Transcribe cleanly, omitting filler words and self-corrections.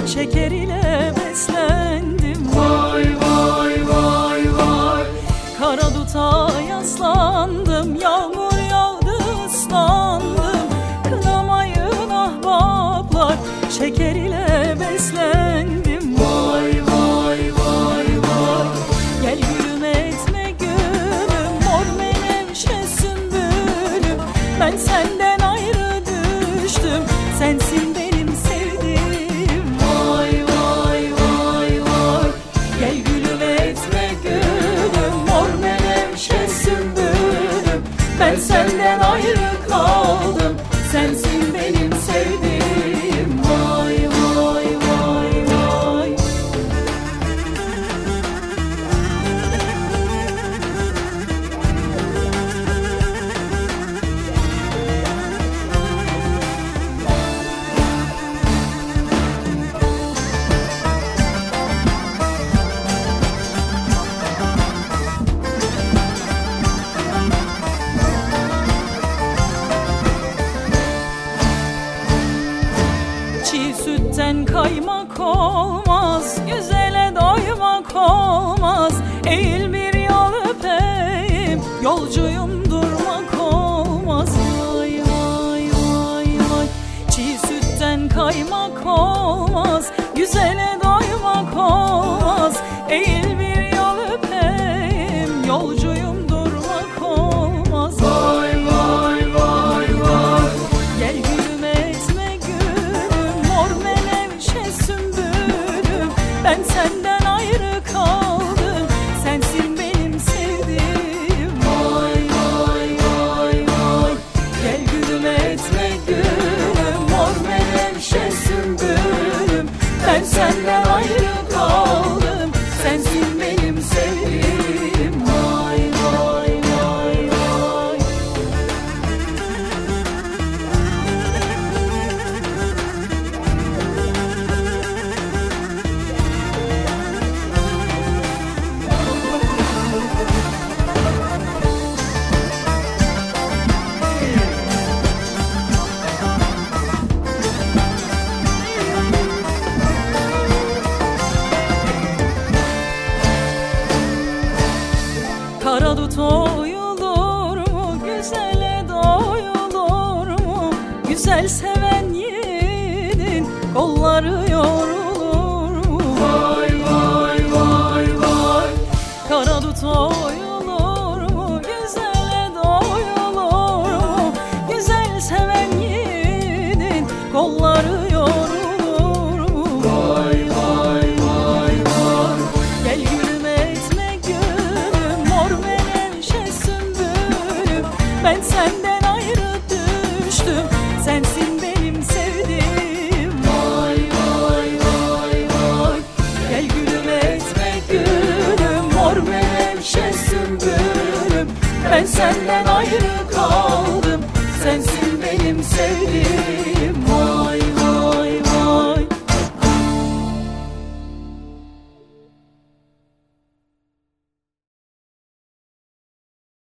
şeker ile beslendim. Vay vay vay vay. Kara duta yaslandım, yağmur yağdı ıslandım. Kınamayın ahbaplar, şeker ile beslendim. Vay vay vay vay. Gel gülüm etme gülüm, mor menevşe sümbülüm. Ben senden ayrı düştüm, sensin benim sevdiğim. Vay vay vay vay. Gel gülüm etme gülüm, mor menevşe sümbülüm. Ben senden ayrı kaldım, sensin benim sevdiğim. Vay vay vay vay. Çiğ sütten kaymak olmaz, güzele doymak olmaz. Eğil bir yol öpeyim, yolcuyum durmak olmaz. Vay vay vay vay. Çiğ sütten kaymak olmaz, güzele doymak olmaz. Eğil bir yol öpeyim, yolcuyum durmak olmaz. Vay vay vay vay. Gel gülüm etme gülüm, mor menevşe sümbülüm. Ben senden ayrı kaldım, sensin benim sevdiğim. Vay vay vay vay. Gel gülüm etme gülüm, mor menevşe sümbülüm. Ben senden ayrı kaldım, sensin benim sevdiğim. Vay vay vay vay. Kara dut oyulur mu, güzele doyulur mu? Güzel seven yiğidin kolları yorulur mu? Vay vay vay vay. Kara dut oyulur mu, güzele doyulur mu? Güzel seven yiğidin kolları yorulur mu? Vay vay vay vay. Gel gülüm etme gülüm, mor menevşe sümbülüm. Ben senden ayrı düştüm, sensin benim sevdiğim. Vay vay vay vay. Gel gülüm etme gülüm, mor menevşe sümbülüm. Ben senden ayrı kaldım, sensin benim sevdiğim.